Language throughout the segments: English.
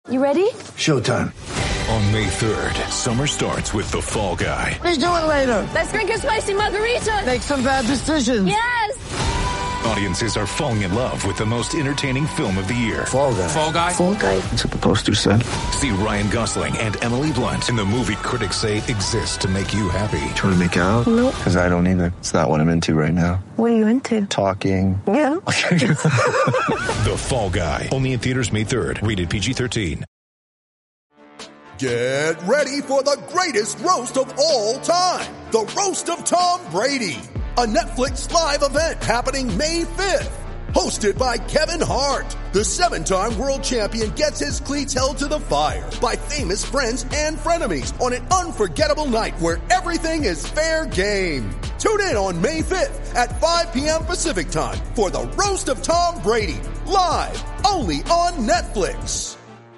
You ready? Showtime. On May 3rd, summer starts with The Fall Guy. Let's do it later. Let's drink a spicy margarita. Make some bad decisions. Yes. Audiences are falling in love with the most entertaining film of the year. Fall Guy. Fall Guy? Fall Guy. That's what the poster said. See Ryan Gosling and Emily Blunt in the movie critics say exists to make you happy. Trying to make it out? Nope. Because I don't either. It's not what I'm into right now. What are you into? Talking. Yeah. The Fall Guy. Only in theaters May 3rd. Rated PG-13. Get ready for the greatest roast of all time. The Roast of Tom Brady. A Netflix live event happening May 5th. Hosted by Kevin Hart. The 7-time world champion gets his cleats held to the fire by famous friends and frenemies on an unforgettable night where everything is fair game. Tune in on May 5th at 5 p.m. Pacific time for the Roast of Tom Brady. Live only on Netflix.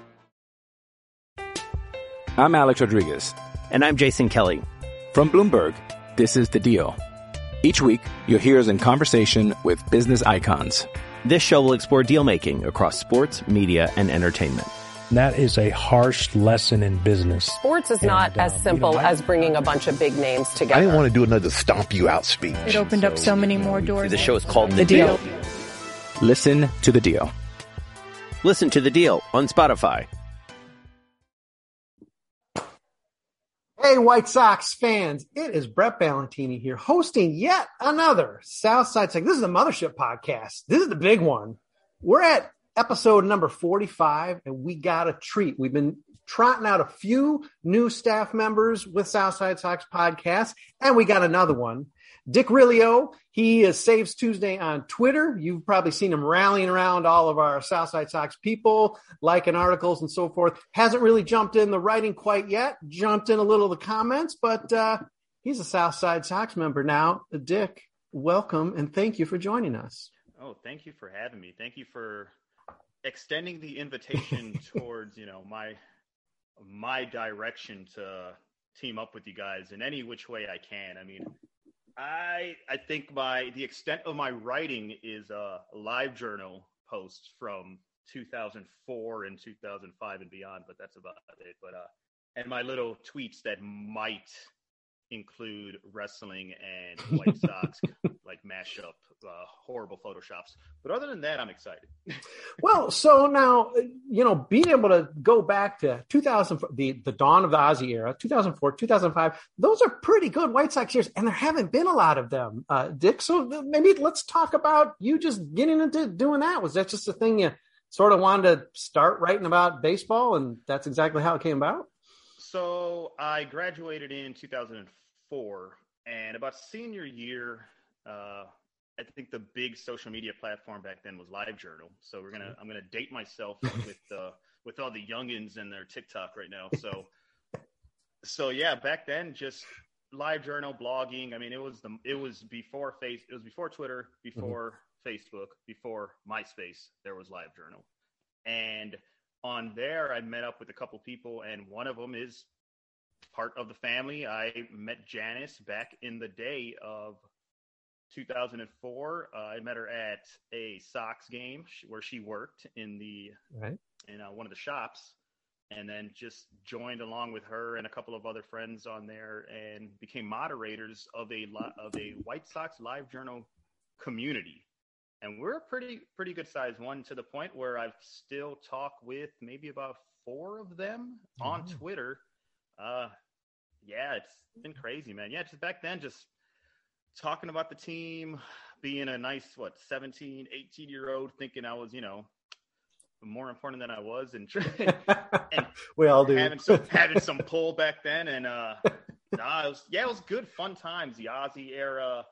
I'm Alex Rodriguez. And I'm Jason Kelly. From Bloomberg, this is The Deal. Each week, you'll hear us in conversation with business icons. This show will explore deal-making across sports, media, and entertainment. That is a harsh lesson in business. Sports is not as simple as bringing a bunch of big names together. I didn't want to do another stomp you out speech. It opened up so many more doors. The show is called The Deal. Listen to The Deal. Listen to The Deal on Spotify. Hey, White Sox fans, it is Brett Ballantini here hosting yet another Southside Segment. This is the Mothership Podcast. This is the big one. We're at episode number 45, and we got a treat. We've been trotting out a few new staff members with Southside Sox Podcast, and we got another one. Dick Rilio, he is Saves Tuesday on Twitter. You've probably seen him rallying around all of our Southside Sox people, liking articles and so forth. Hasn't really jumped in the writing quite yet, jumped in a little of the comments, but he's a Southside Sox member now. Dick, welcome, and thank you for joining us. Oh, thank you for having me. Thank you for extending the invitation towards, my direction to team up with you guys in any which way I can. I mean, I think the extent of my writing is a live journal post from 2004 and 2005 and beyond, but that's about it. But and my little tweets that might include wrestling and White Sox like mashup, horrible photoshops. But other than that, I'm excited. Well, so now, being able to go back to 2000, the dawn of the Ozzie era, 2004, 2005, those are pretty good White Sox years, and there haven't been a lot of them, Dick. So maybe let's talk about you just getting into doing that. Was that just a thing you sort of wanted to start writing about baseball, and that's exactly how it came about? So I graduated in 2004, and about senior year, I think the big social media platform back then was LiveJournal. So I'm gonna date myself with all the youngins and their TikTok right now. So yeah, back then just LiveJournal, blogging. I mean, it was before Twitter, before Facebook, before MySpace. There was LiveJournal, and on there I met up with a couple people, and one of them is part of the family. I met Janice back in the day of 2004. I met her at a Sox game where she worked in one of the shops, and then just joined along with her and a couple of other friends on there and became moderators of a White Sox LiveJournal community. And we're a pretty good sized one, to the point where I've still talk with maybe about 4 of them on Twitter. Yeah, it's been crazy, man. Yeah, just back then, just talking about the team, being a nice, 17, 18-year-old, thinking I was, more important than I was, and we all do. having some pull back then, and it was good, fun times. The Ozzie era,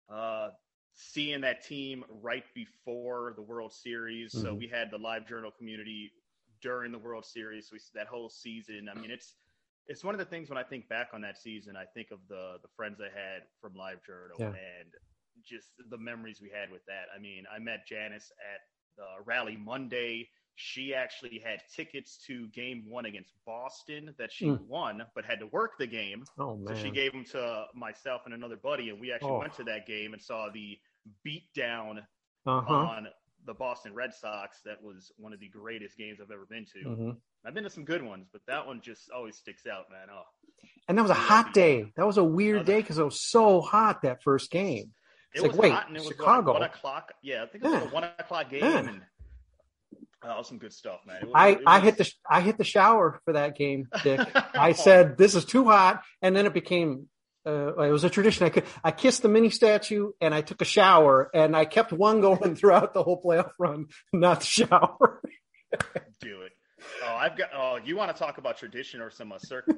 seeing that team right before the World Series. So we had the LiveJournal community during the World Series. So that whole season, I mean, it's one of the things when I think back on that season, I think of the friends I had from LiveJournal and just the memories we had with that. I mean, I met Janice at the Rally Monday. She actually had tickets to Game 1 against Boston that she won, but had to work the game. Oh, man. So she gave them to myself and another buddy, and we actually went to that game and saw the beatdown on the Boston Red Sox, that was one of the greatest games I've ever been to. Mm-hmm. I've been to some good ones, but that one just always sticks out, man. Oh, and that was a hot day. That was a weird day because it was so hot that first game. It's it was hot, and it Chicago. was 1 o'clock. Yeah, I think it was a 1 o'clock game, and some good stuff, man. I hit the shower for that game, Dick. I said this is too hot, and then it became. It was a tradition. I kissed the mini statue and I took a shower, and I kept one going throughout the whole playoff run, not the shower. Do it. You want to talk about tradition or some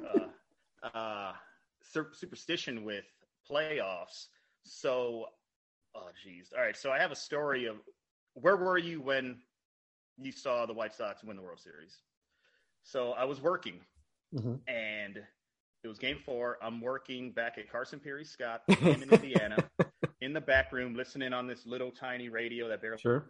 superstition with playoffs? So, geez. All right. So I have a story of where were you when you saw the White Sox win the World Series? So I was working, and it was Game 4. I'm working back at Carson Peary Scott in Indiana, in the back room, listening on this little tiny radio that barely. Sure.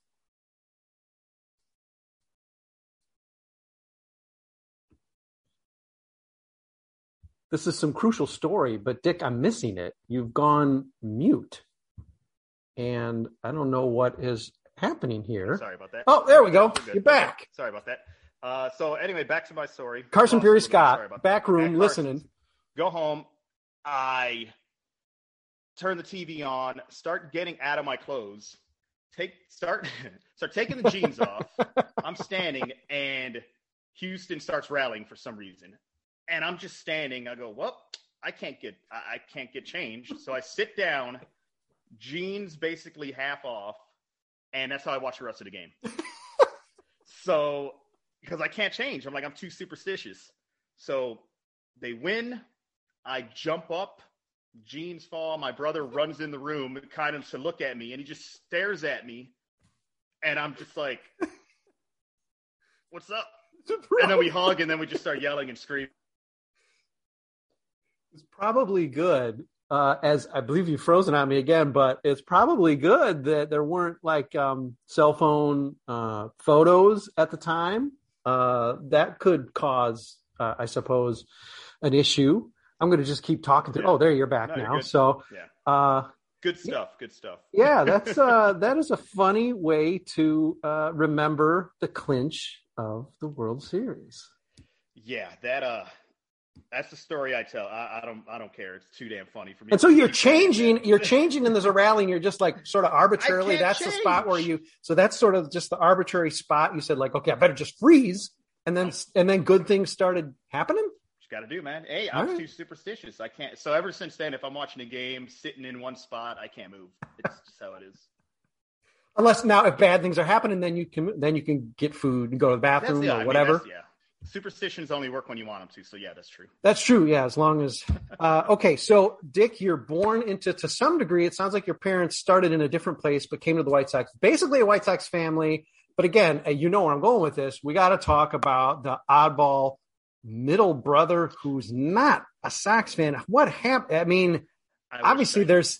This is some crucial story, but Dick, I'm missing it. You've gone mute, and I don't know what is happening here. Sorry about that. Oh, there we go. You're back. Sorry about that. So anyway, back to my story. Carson Peary Scott, back room, listening. Go home. I turn the TV on, start getting out of my clothes, start taking the jeans off. I'm standing, and Houston starts rallying for some reason. And I'm just standing. I go, well, I can't get changed. So I sit down, jeans basically half off, and that's how I watch the rest of the game. So, because I can't change. I'm too superstitious. So they win. I jump up. Jeans fall. My brother runs in the room kind of to look at me, and he just stares at me. And I'm just like, what's up? And then we hug, and then we just start yelling and screaming. It's probably good, as I believe you've frozen on me again, but it's probably good that there weren't cell phone photos at the time. That could cause, I suppose, an issue. I'm going to just keep talking through. Yeah. Oh, there you're back now. So, good stuff. Good stuff. Yeah, that is a funny way to remember the clinch of the World Series. Yeah, that's the story I tell. I don't care. It's too damn funny for me. And so you're changing, and there's a rally, and you're just sort of arbitrarily. That's change. The spot where so that's sort of just the arbitrary spot. You said okay, I better just freeze, and then good things started happening. Got to do, man. Hey, I'm too superstitious. I can't. So ever since then, if I'm watching a game, sitting in one spot, I can't move. It's just how it is. Unless now, if bad things are happening, then you can get food and go to the bathroom or whatever. Superstitions only work when you want them to. So yeah, that's true. That's true. Yeah, as long as okay. So Dick, you're born into, to some degree, it sounds like your parents started in a different place, but came to the White Sox. Basically, a White Sox family. But again, you know where I'm going with this. We got to talk about the oddball middle brother who's not a Sox fan. What happened? I mean, obviously there's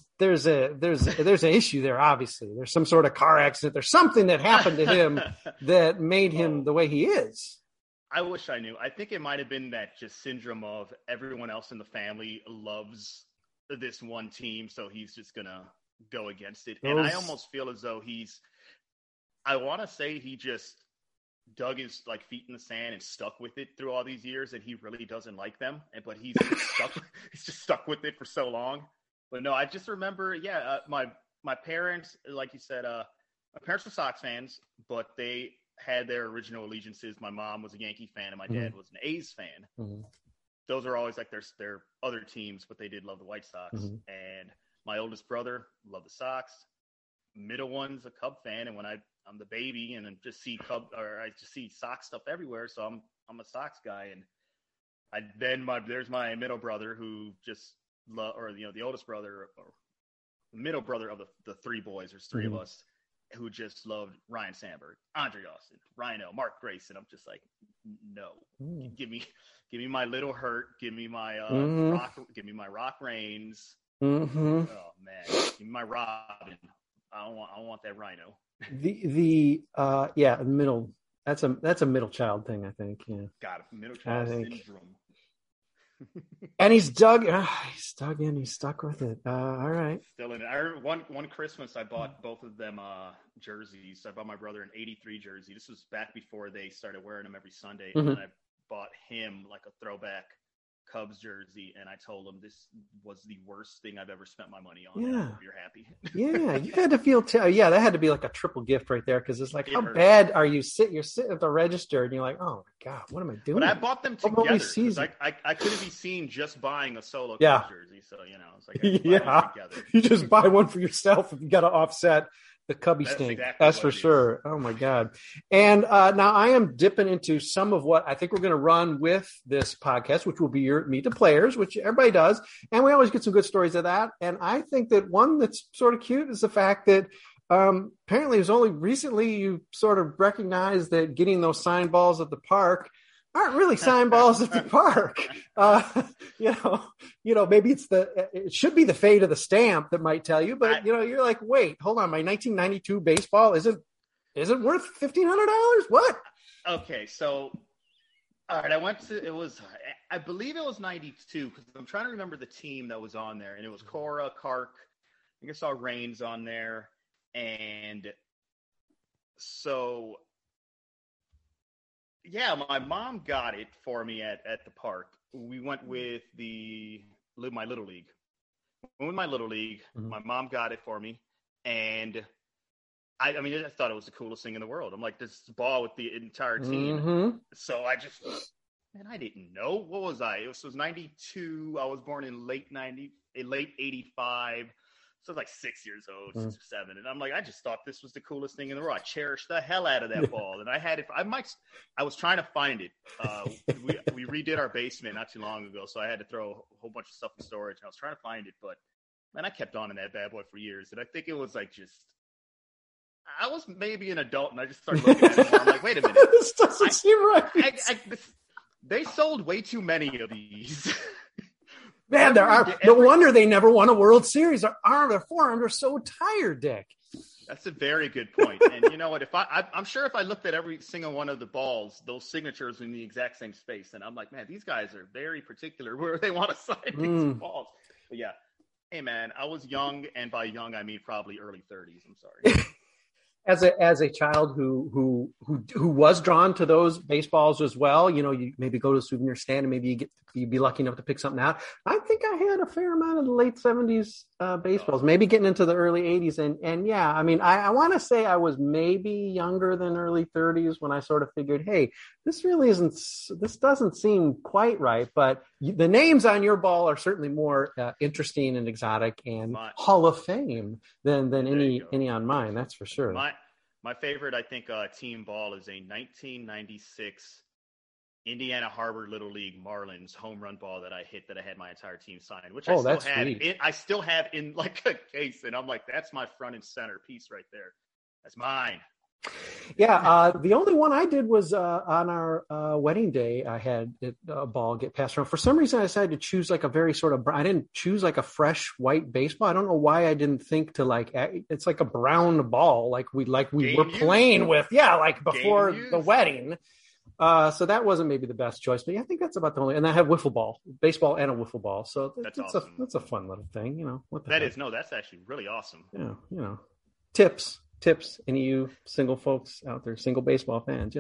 an issue there. Obviously, there's some sort of car accident. There's something that happened to him that made him the way he is. I wish I knew. I think it might have been that just syndrome of everyone else in the family loves this one team, so he's just gonna go against it. And I almost feel as though I want to say he just dug his feet in the sand and stuck with it through all these years, and he really doesn't like them. But he's just stuck with it for so long. But no, I just remember, my parents, like you said, my parents were Sox fans, but they had their original allegiances. My mom was a Yankee fan, and my dad was an A's fan. Mm-hmm. Those are always their other teams, but they did love the White Sox. Mm-hmm. And my oldest brother loved the Sox. Middle one's a Cub fan, and when I'm the baby, and I just see I just see Sox stuff everywhere, so I'm a Sox guy. And there's my middle brother who just the oldest brother or middle brother of the three boys. There's three of us who just loved Ryan Sandberg, Andre Dawson, Rhino, Mark Grayson. I'm just no, give me my Little Hurt, give me my Rock, give me my Rock Reigns. Mm-hmm. Oh man, give me my Robin. I don't want that Rhino. Middle. That's a middle child thing, I think. Yeah. Got it. Middle child syndrome. And he's dug in. He's stuck with it. All right. Still in it. I remember one Christmas I bought both of them jerseys. I bought my brother an '83 jersey. This was back before they started wearing them every Sunday. Mm-hmm. And I bought him like a throwback Cubs jersey, and I told him this was the worst thing I've ever spent my money on. Yeah. I hope you're happy. Yeah, you had to feel that had to be like a triple gift right there, because it's like, how hurt. bad are you you're sitting at the register and you're like, oh my God, what am I doing? But I bought them together because I couldn't be seen just buying a solo Cubs jersey, so it's like you just buy one for yourself if you got to offset the Cubby stink. Exactly that's for sure. Oh my God. And now I am dipping into some of what I think we're going to run with this podcast, which will be your Meet the Players, which everybody does. And we always get some good stories of that. And I think that one that's sort of cute is the fact that apparently it was only recently you sort of recognized that getting those signed balls at the park aren't really signed balls at the park. Maybe it should be the fate of the stamp that might tell you, but you're like, wait, hold on. My 1992 baseball isn't worth $1,500. What? Okay. So, all right. I believe it was 92 because I'm trying to remember the team that was on there, and it was Cora, Kark. I think I saw Reigns on there. And so, yeah, my mom got it for me at the park. We went with my little league. Mm-hmm. My mom got it for me, and I thought it was the coolest thing in the world. I'm like, this ball with the entire team. Mm-hmm. So I didn't know. What was I? It was 92. I was born in late 85. So I was like 6 years old, 6 or 7. And I'm like, I just thought this was the coolest thing in the world. I cherished the hell out of that ball. And I had it. I was trying to find it. We redid our basement not too long ago. So I had to throw a whole bunch of stuff in storage. And I was trying to find it. But, man, I kept on in that bad boy for years. And I think it was like I was maybe an adult. And I just started looking at it more. I'm like, wait a minute. This doesn't seem right. They sold way too many of these. Man, no wonder they never won a World Series. Their forearms are so tired, Dick. That's a very good point. And you know what? I'm sure if I looked at every single one of the balls, those signatures were in the exact same space. And I'm like, man, these guys are very particular where they want to sign these balls. But yeah, hey man, I was young, and by young I mean probably early 30s. I'm sorry. As a child who was drawn to those baseballs as well, you maybe go to a souvenir stand and maybe you'd be lucky enough to pick something out. I think I had a fair amount of the late 70s baseballs, maybe getting into the early 80s. And yeah, I want to say I was maybe younger than early 30s when I sort of figured, hey, this doesn't seem quite right. But the names on your ball are certainly more interesting and exotic and Hall of Fame than any on mine. That's for sure. My favorite, I think, team ball is a 1996 Indiana Harbor Little League Marlins home run ball that I hit that I had my entire team sign, which I still have in like a case. And I'm like, that's my front and center piece right there. That's mine. Yeah, the only one I did was on our wedding day. I had a ball get passed around. For some reason, I decided to choose like a very sort of. I didn't choose like a fresh white baseball. I don't know why I didn't think to like. It's like a brown ball, like we were playing with. Yeah, like before the wedding. So that wasn't maybe the best choice, but yeah, I think that's about the only. And I have wiffle ball, baseball, and a wiffle ball. So that's awesome. That's a fun little thing, What that's actually really awesome. Yeah, tips, any of you single folks out there, single baseball fans,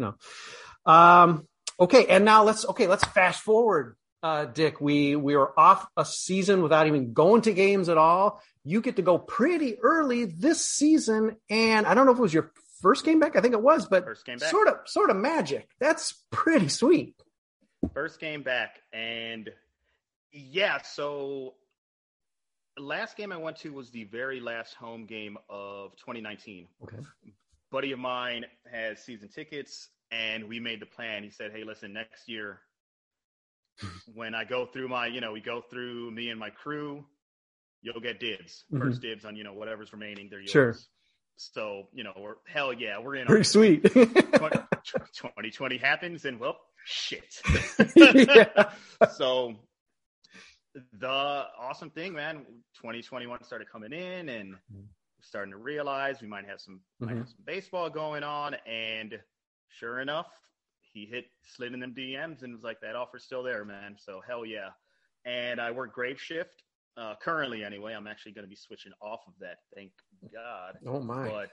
Okay, and now let's fast forward, Dick. We were off a season without even going to games at all. You get to go pretty early this season, and I don't know if it was your first game back. I think it was, but sort of magic. That's pretty sweet. First game back, and yeah, so. Last game I went to was the very last home game of 2019. Okay. Buddy of mine has season tickets, and we made the plan. He said, hey, listen, next year when I go through we go through me and my crew, you'll get dibs. Mm-hmm. First dibs on, whatever's remaining, they're yours. Sure. So, we're in. Pretty sweet. 2020 happens, and well, shit. Yeah. So the awesome thing, man, 2021 started coming in, and we're starting to realize we might have some baseball going on. And sure enough, he slid in them DMs and was like, that offer's still there, man. So hell yeah. and I work grave shift. Currently, anyway, I'm actually going to be switching off of that. Thank God. Oh my! But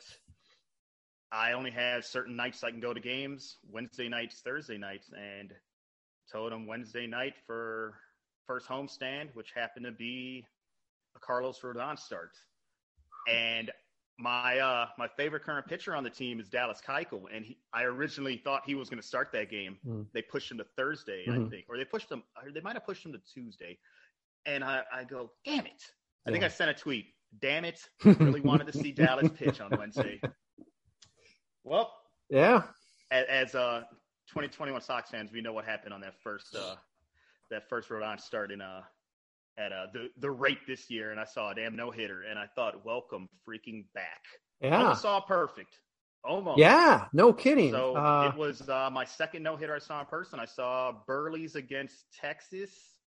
I only have certain nights I can go to games: Wednesday nights, Thursday nights, and told him Wednesday night for first homestand, which happened to be a Carlos Rodon start. And my favorite current pitcher on the team is Dallas Keuchel, and I originally thought he was going to start that game. They pushed him to Thursday, I think, or they might have pushed him to Tuesday. And I go, damn it! I think I sent a tweet. Damn it! Really wanted to see Dallas pitch on Wednesday. Well, yeah. As 2021 Sox fans, we know what happened on that first Rodon start at the rate this year, and I saw a damn no-hitter, and I thought, welcome freaking back. Yeah. Almost saw perfect. Almost. Yeah, no kidding. So it was my second no-hitter I saw in person. I saw Burley's against Texas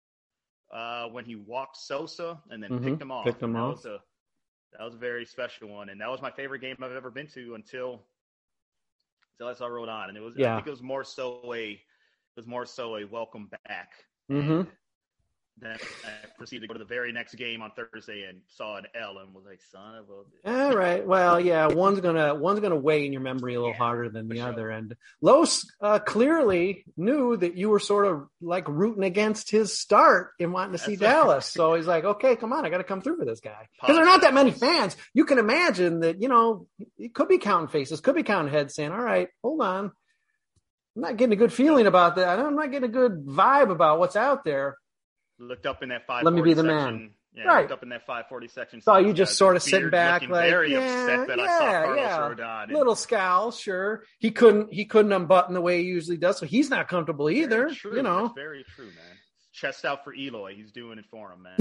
when he walked Sosa and then picked him off. That was a very special one, and that was my favorite game I've ever been to until I saw Rodon, and it was I think it was more so a welcome back. Then I proceeded to go to the very next game on Thursday and saw an L and was like, son of a bitch. All right. Well, yeah, one's gonna weigh in your memory a little harder than the other. And Los clearly knew that you were sort of like rooting against his start and wanting to see Dallas. So he's like, okay, come on, I got to come through for this guy. Because there are not that many fans. You can imagine that, it could be counting faces, could be counting heads saying, all right, hold on. I'm not getting a good feeling about that. I'm not getting a good vibe about what's out there. Looked up in that 540 Let me be the section. man. Yeah, right. Looked up in that 540 section. So you just sort of sitting back like, very upset that I saw Carlos Rodon. Little scowl, sure. He couldn't unbutton the way he usually does, so he's not comfortable either. Very true. That's very true, man. Chest out for Eloy. He's doing it for him, man.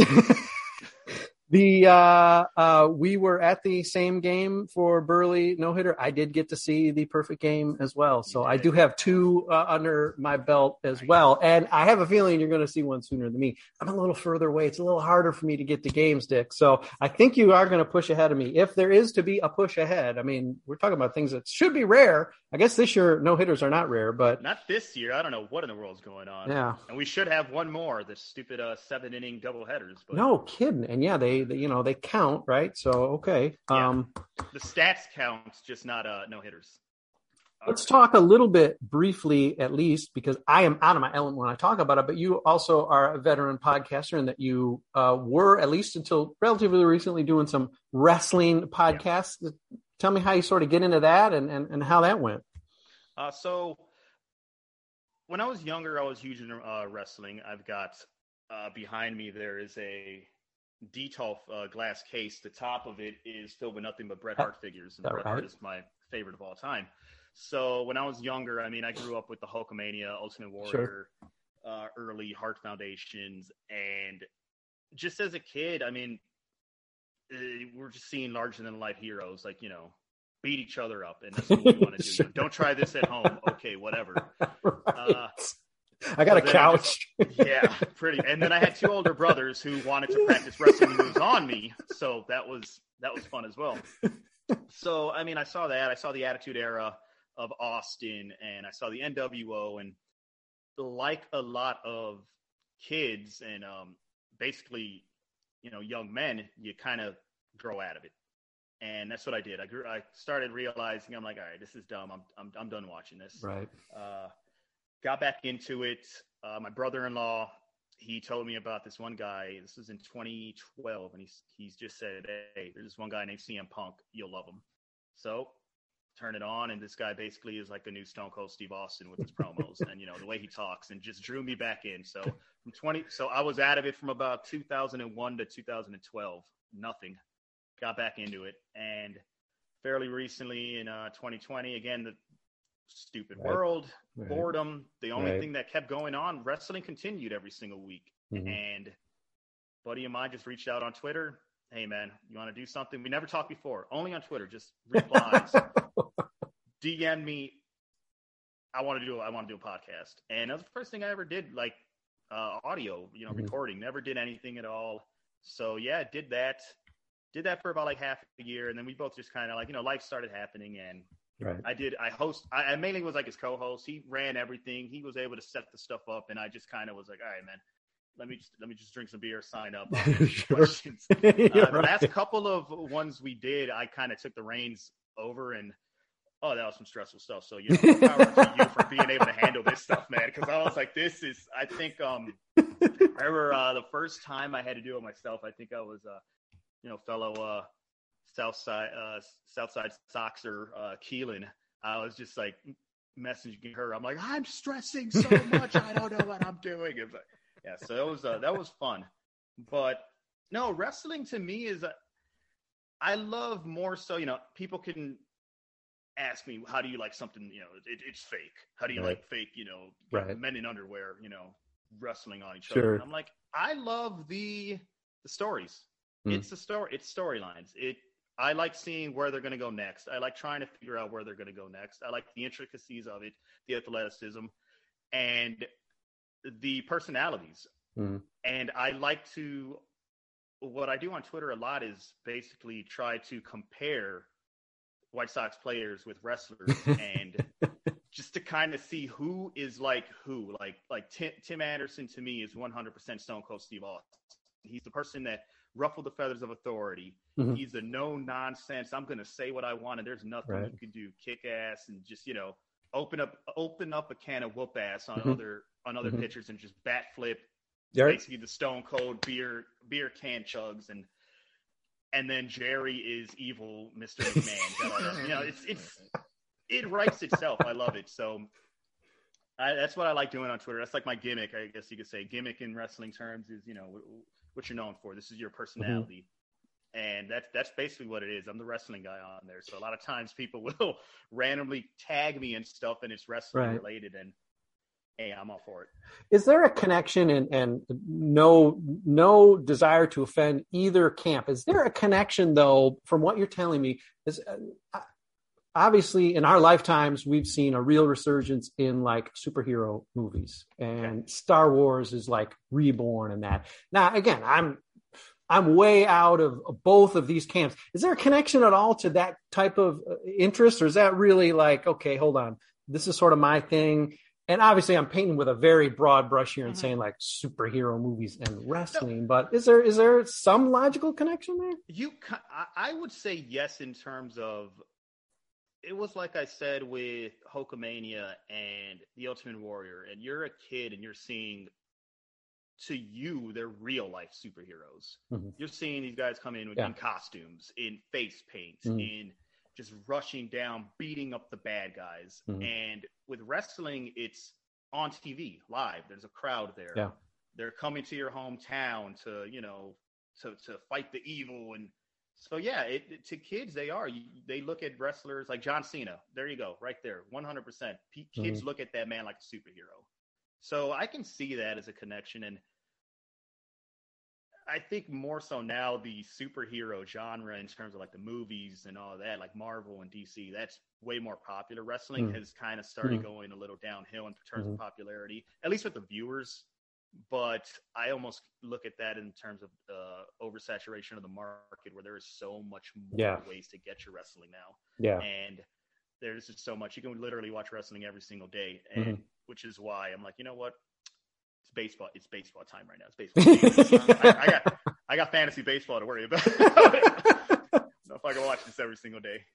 We were at the same game for Burley no-hitter. I did get to see the perfect game as well. So I do have two under my belt as well. And I have a feeling you're going to see one sooner than me. I'm a little further away. It's a little harder for me to get to games, Dick. So I think you are going to push ahead of me. If there is to be a push ahead, I mean, we're talking about things that should be rare. I guess this year no-hitters are not rare, but not this year. I don't know what in the world's going on. Yeah. And we should have one more, the stupid 7-inning doubleheaders. But... No kidding. And yeah, they count, right? So, okay. Yeah. The stats counts, just not no-hitters. Let's talk a little bit briefly, at least, because I am out of my element when I talk about it, but you also are a veteran podcaster and that you were, at least until relatively recently, doing some wrestling podcasts. Yeah. Tell me how you sort of get into that and how that went. So when I was younger, I was huge in wrestling. I've got behind me, there is a Detolf glass case. The top of it is filled with nothing but Bret Hart figures. And Bret Hart is my favorite of all time. So when I was younger, I mean, I grew up with the Hulkamania, Ultimate Warrior, early Hart Foundations. And just as a kid, I mean, we're just seeing larger-than-life heroes, like, beat each other up. And that's what we want to do. Sure. Don't try this at home. Okay, whatever. Right. I got a couch. Pretty. And then I had two older brothers who wanted to practice wrestling moves on me. So that was fun as well. So, I mean, I saw that. I saw the Attitude Era of Austin, and I saw the NWO, and like a lot of kids and basically, young men, you kind of grow out of it. And that's what I did. I started realizing, I'm like, all right, this is dumb. I'm done watching this. Right. Got back into it. My brother-in-law, he told me about this one guy. This was in 2012, and he's just said, hey, there's this one guy named CM Punk. You'll love him. So turn it on, and this guy basically is like the new Stone Cold Steve Austin with his promos and, the way he talks, and just drew me back in. So so I was out of it from about 2001 to 2012. Nothing. Got back into it. And fairly recently in 2020, again, the stupid world, boredom, the only thing that kept going on, wrestling continued every single week. Mm-hmm. And a buddy of mine just reached out on Twitter. Hey man, you want to do something? We never talked before, only on Twitter, just replies. DM me. I want to do a podcast. And that was the first thing I ever did, like audio, recording, never did anything at all. So yeah, did that for about like half a year. And then we both just kind of like, life started happening, and I mainly was like his co-host. He ran everything. He was able to set the stuff up, and I just kind of was like, all right, man, let me just drink some beer, sign up. Sure. Questions. The last couple of ones we did, I kind of took the reins over, and that was some stressful stuff. So more power to you for being able to handle this stuff, man. Because I was like, I think I remember the first time I had to do it myself. I think I was fellow Southside Soxer Keelan. I was just like messaging her. I'm like, I'm stressing so much. I don't know what I'm doing. So that was fun. But no, wrestling to me is I love more so, people can ask me, how do you like something, it's fake. How do you like fake, right. men in underwear, wrestling on each Sure. other. And I'm like, I love the stories. It's the story. It's storylines. I like seeing where they're going to go next. I like trying to figure out where they're going to go next. I like the intricacies of it, the athleticism, and the personalities. And I like to, what I do on Twitter a lot is basically try to compare White Sox players with wrestlers and just to kind of see who is like who. Like Tim Anderson to me is 100% Stone Cold Steve Austin. He's the person that ruffled the feathers of authority. He's the no nonsense. I'm going to say what I want, and there's nothing you can do. Kick ass and just open up a can of whoop ass on other pitchers and just bat flip. Basically the Stone Cold beer can chugs and then Jerry is evil, Mr. McMahon. It writes itself. I love it. So that's what I like doing on Twitter. That's like my gimmick, I guess you could say. Gimmick in wrestling terms is what you're known for. This is your personality. And that's basically what it is. I'm the wrestling guy on there. So a lot of times people will randomly tag me and stuff, and it's wrestling related. And hey, I'm all for it. Is there a connection and no desire to offend either camp? Is there a connection, though, from what you're telling me? Is obviously in our lifetimes we've seen a real resurgence in like superhero movies, and Star Wars is like reborn in that. Now, again, I'm way out of both of these camps. Is there a connection at all to that type of interest, or is that really like, okay, hold on, this is sort of my thing? And obviously I'm painting with a very broad brush here and saying like superhero movies and wrestling, but is there some logical connection there? I would say yes, in terms of, it was like I said with Hulkamania and The Ultimate Warrior, and you're a kid and you're seeing, to you, they're real life superheroes. You're seeing these guys come in in costumes, in face paint, in just rushing down, beating up the bad guys. And with wrestling, it's on TV, live. There's a crowd there. Yeah. They're coming to your hometown to fight the evil. And so, to kids, they look at wrestlers like John Cena. There you go, right there, 100%. Kids look at that man like a superhero. So I can see that as a connection. And I think more so now the superhero genre, in terms of like the movies and all that, like Marvel and DC, that's way more popular. Wrestling has kind of started going a little downhill in terms of popularity, at least with the viewers. But I almost look at that in terms of oversaturation of the market, where there is so much more ways to get your wrestling now. Yeah. And there's just so much. You can literally watch wrestling every single day, and which is why I'm like, you know what? It's baseball time right now. It's baseball. I got fantasy baseball to worry about. So if I can watch this every single day.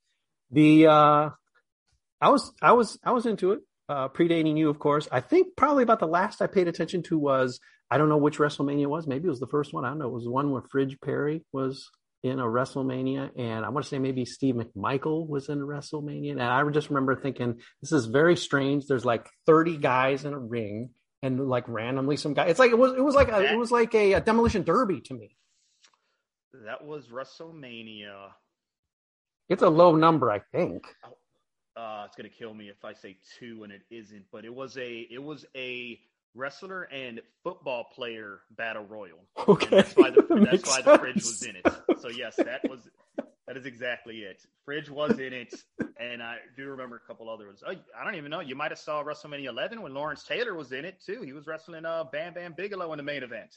I was into it, predating you, of course. I think probably about the last I paid attention to was, I don't know which WrestleMania it was. Maybe it was the first one. I don't know. It was the one where Fridge Perry was in a WrestleMania, and I want to say maybe Steve McMichael was in a WrestleMania. And I just remember thinking, this is very strange. There's like 30 guys in a ring, and like randomly some guy. It's like it was like a demolition derby to me. That was WrestleMania. It's a low number, I think. It's gonna kill me if I say 2 and it isn't, but it was a wrestler and football player battle royal. Okay, and that's why the Fridge was in it. So yes, that is exactly it. Fridge was in it, and I do remember a couple others. I don't even know. You might have saw WrestleMania 11 when Lawrence Taylor was in it too. He was wrestling Bam Bam Bigelow in the main event.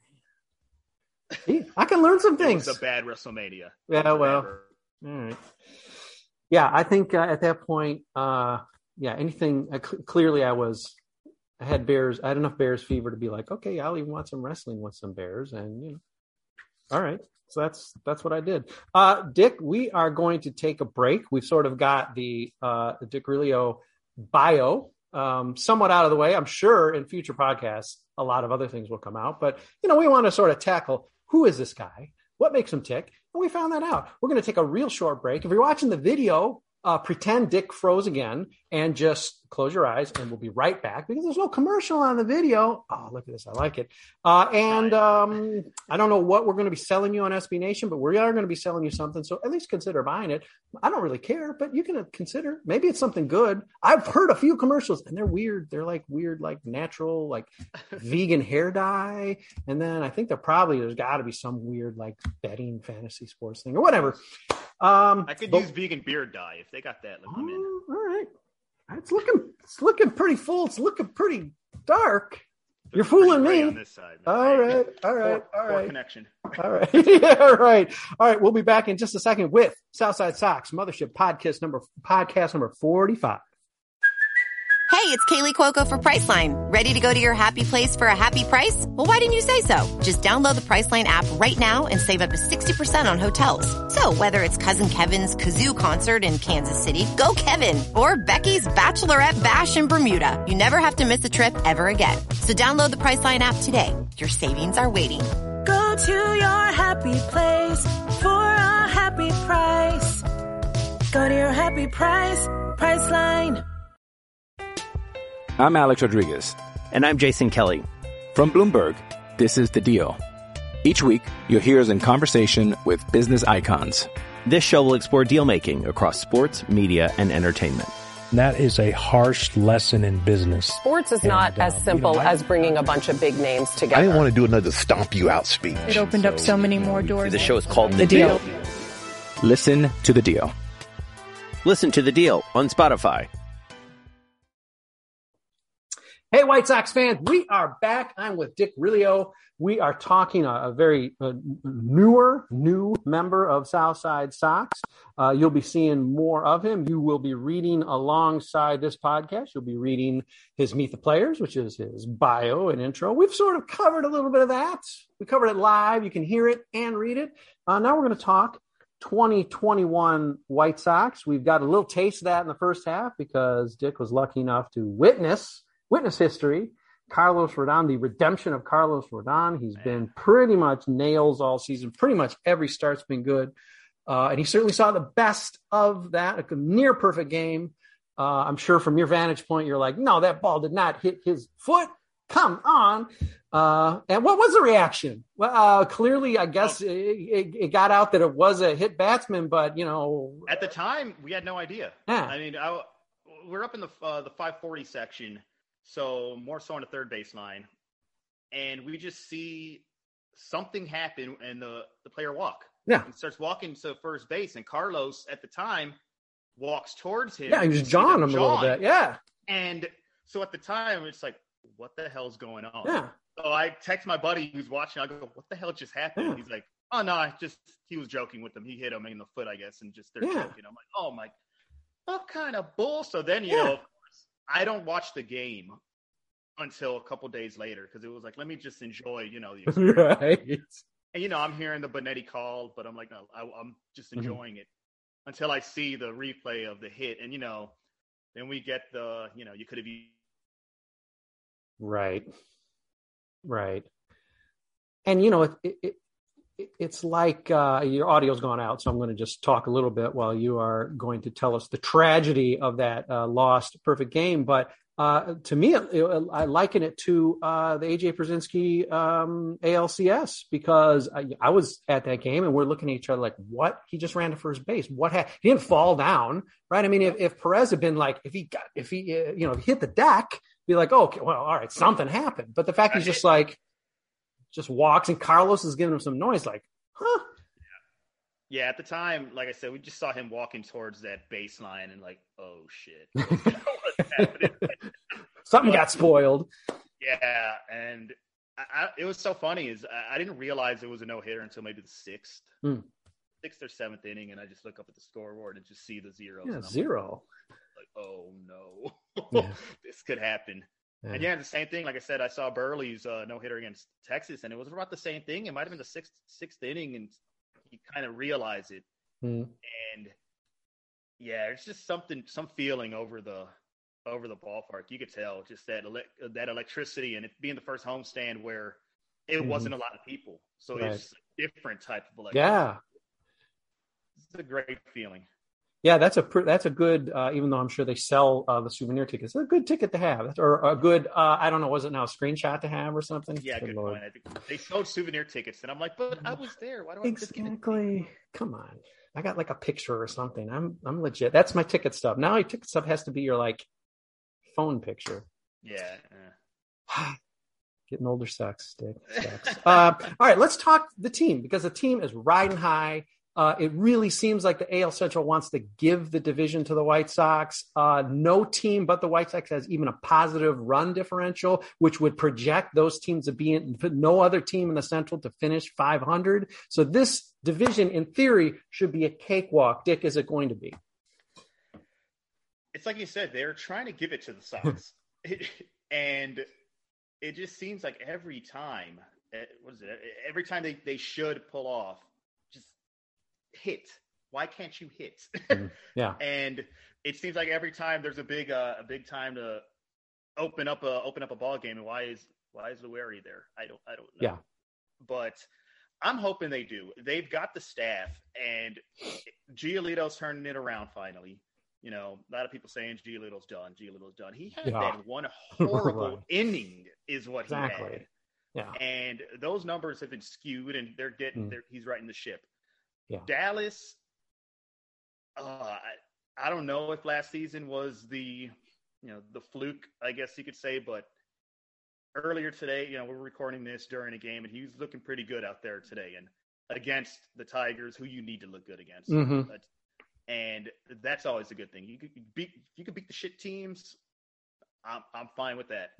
I can learn some things. It was a bad WrestleMania. Yeah, well, all right. Yeah, I think at that point, anything. Clearly, I was I had enough Bears fever to be like, okay, I'll even watch some wrestling with some Bears, and all right. So that's what I did. Dick, we are going to take a break. We've sort of got the Dick Rillio bio somewhat out of the way. I'm sure in future podcasts, a lot of other things will come out, but we want to sort of tackle who is this guy? What makes him tick? And we found that out. We're going to take a real short break. If you're watching the video, pretend Dick froze again and just close your eyes, and we'll be right back because there's no commercial on the video. Oh, look at this. I like it. I don't know what we're going to be selling you on SB Nation, but we are going to be selling you something. So at least consider buying it. I don't really care, but you can consider. Maybe it's something good. I've heard a few commercials and they're weird. They're like weird, like natural, like vegan hair dye. And then I think there's got to be some weird, like betting fantasy sports thing or whatever. I could use vegan beard dye if they got that. I'm in. All right. It's looking pretty full. It's looking pretty dark. You're fooling me. On this side, all right. Connection. All right. Yeah, all right. All right. We'll be back in just a second with Southside Sox Mothership podcast number 45. Hey, it's Kaylee Cuoco for Priceline. Ready to go to your happy place for a happy price? Well, why didn't you say so? Just download the Priceline app right now and save up to 60% on hotels. So whether it's Cousin Kevin's Kazoo Concert in Kansas City, go Kevin, or Becky's Bachelorette Bash in Bermuda, you never have to miss a trip ever again. So download the Priceline app today. Your savings are waiting. Go to your happy place for a happy price. Go to your happy price, Priceline. I'm Alex Rodriguez. And I'm Jason Kelly. From Bloomberg, this is The Deal. Each week, you'll hear us in conversation with business icons. This show will explore deal-making across sports, media, and entertainment. That is a harsh lesson in business. Sports is not as simple as bringing a bunch of big names together. I didn't want to do another stomp you out speech. It opened up so many more doors. The show is called The Deal. Listen to The Deal. Listen to The Deal on Spotify. Hey, White Sox fans, we are back. I'm with Dick Rillio. We are talking a very new member of Southside Sox. You'll be seeing more of him. You will be reading alongside this podcast. You'll be reading his Meet the Players, which is his bio and intro. We've sort of covered a little bit of that. We covered it live. You can hear it and read it. Now we're going to talk 2021 White Sox. We've got a little taste of that in the first half because Dick was lucky enough to witness history. Carlos Rodon, the redemption of Carlos Rodon. He's been pretty much nails all season. Pretty much every start's been good. And he certainly saw the best of that, a near perfect game. I'm sure from your vantage point, you're like, no, that ball did not hit his foot. Come on. And what was the reaction? Well, clearly, I guess it got out that it was a hit batsman, but, At the time, we had no idea. Yeah. I mean, we're up in the 540 section. So more so on the third baseline, and we just see something happen and the player walk. Yeah. And starts walking to first base, and Carlos at the time walks towards him. Yeah, he was jawing him a little bit. Yeah. And so at the time, it's like, what the hell's going on? Yeah. So I text my buddy who's watching. I go, what the hell just happened? Yeah. He's like, oh no, he was joking with him. He hit him in the foot, I guess, and just they're joking. I'm like, oh my, what kind of bull? So then you know. I don't watch the game until a couple days later because it was like, let me just enjoy, the experience. Right. And, I'm hearing the Benetti call, but I'm like, no, I'm just enjoying it until I see the replay of the hit. And, then we get the, you could have. Right. And, it's like your audio's gone out, so I'm going to just talk a little bit while you are going to tell us the tragedy of that lost perfect game. But to me, I liken it to the A.J. Pierzynski ALCS because I was at that game and we're looking at each other like, what? He just ran to first base. He didn't fall down, right? I mean, if Perez had been like, if he hit the deck, be like, oh, okay, well, all right, something happened. But the fact he's just walks and Carlos is giving him some noise like, huh? Yeah, at the time, like I said, we just saw him walking towards that baseline and like, oh shit. What's happening? Something got spoiled. Yeah, and it was so funny is I didn't realize it was a no-hitter until maybe the sixth or seventh inning, and I just look up at the scoreboard and just see the zeros. Yeah, and zero. Like, oh no, this could happen. And the same thing. Like I said, I saw Burley's no-hitter against Texas, and it was about the same thing. It might have been the sixth inning, and you kind of realize it. And yeah, it's just some feeling over the ballpark. You could tell just that electricity, and it being the first homestand where it wasn't a lot of people, so it's a different type of electricity. Yeah, it's a great feeling. Yeah, that's a good. Even though I'm sure they sell the souvenir tickets, it's a good ticket to have, or a good. I don't know, was it now a screenshot to have or something? Yeah, good point. I think they sold souvenir tickets, and I'm like, but I was there. Why do I just give it? Exactly. Come on, I got like a picture or something. I'm legit. That's my ticket stub. Now, your ticket stub has to be your like phone picture. Yeah. Getting older sucks, Dick. Sucks. All right, let's talk the team, because the team is riding high. It really seems like the AL Central wants to give the division to the White Sox. No team but the White Sox has even a positive run differential, which would project those teams to be in no other team in the Central to finish 500. So this division, in theory, should be a cakewalk. Dick, is it going to be? It's like you said, they're trying to give it to the Sox. And it just seems like every time, every time they should pull off, just hit. Why can't you hit? Yeah. And it seems like every time there's a big time to open up a ball game, and why is Lueri there? I don't know. Yeah. But I'm hoping they do. They've got the staff, and Giolito's turning it around finally. You know, a lot of people saying Giolito's done. He had that one horrible inning is what he had. Yeah. And those numbers have been skewed, and they're getting he's riding the ship. Yeah. Dallas, I don't know if last season was the fluke, I guess you could say, but earlier today, we're recording this during a game, and he was looking pretty good out there today, and against the Tigers, who you need to look good against. And that's always a good thing. You could beat the shit teams. I'm fine with that.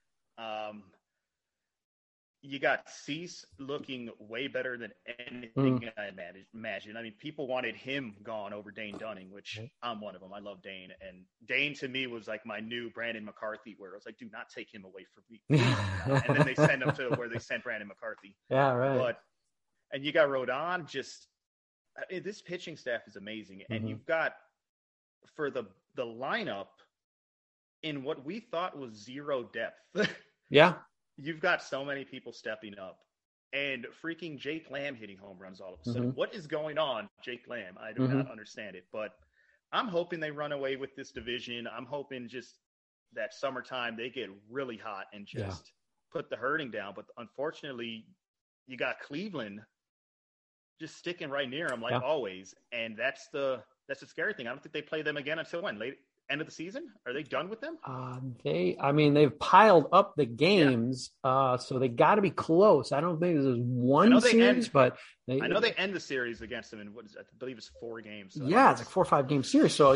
You got Cease looking way better than anything I imagined. I mean, people wanted him gone over Dane Dunning, which I'm one of them. I love Dane. And Dane, to me, was like my new Brandon McCarthy, where I was like, do not take him away from me. And then they send him to where they sent Brandon McCarthy. Yeah, right. And you got Rodon. This pitching staff is amazing. And you've got, for the lineup, in what we thought was zero depth. Yeah. You've got so many people stepping up, and freaking Jake Lamb hitting home runs all of a sudden. What is going on, Jake Lamb? I do not understand it, but I'm hoping they run away with this division. I'm hoping just that summertime they get really hot and just put the hurting down. But unfortunately, you got Cleveland just sticking right near them like always, and that's the scary thing. I don't think they play them again until when? End of the season? Are they done with them? They've piled up the games, so they got to be close. I don't think there's one series, but I know they end the series against them in I believe it's 4 games. So it's like 4 or 5 game series. So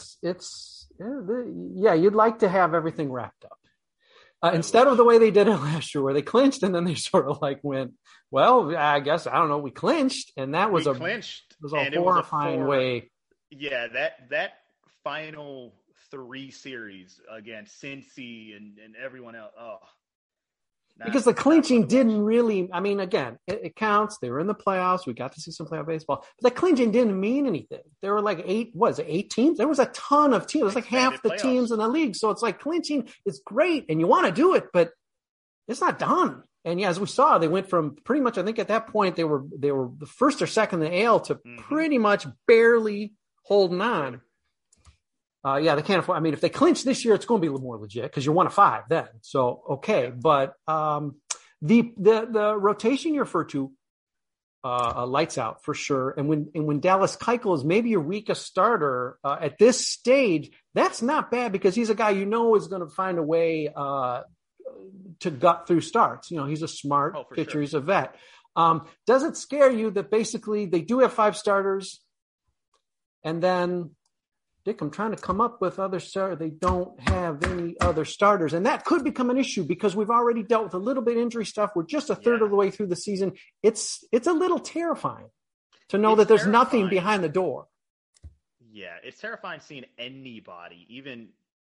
you'd like to have everything wrapped up instead of the way they did it last year, where they clinched and then they sort of like went, well, I guess I don't know, we clinched, and that was a horrifying way. Yeah, that final 3 series against Cincy and everyone else. Because the clinching didn't really, I mean, again, it counts. They were in the playoffs. We got to see some playoff baseball. But the clinching didn't mean anything. There were like 8 teams? There was a ton of teams. It was like half the teams in the league. So it's like clinching is great and you want to do it, but it's not done. And as we saw, they went from pretty much, I think at that point, they were the first or second in the AL to pretty much barely holding on. They can't afford. I mean, if they clinch this year, it's going to be a little more legit because you're 1-5 then. So okay, but the rotation you refer to, lights out for sure. And when Dallas Keuchel is maybe your weakest starter at this stage, that's not bad because he's a guy is going to find a way to gut through starts. He's a smart pitcher. Sure. He's a vet. Does it scare you that basically they do have 5 starters, and then Dick, I'm trying to come up with other starters. They don't have any other starters. And that could become an issue because we've already dealt with a little bit of injury stuff. We're just a third of the way through the season. It's a little terrifying to know that there's nothing behind the door. Yeah, it's terrifying seeing anybody, even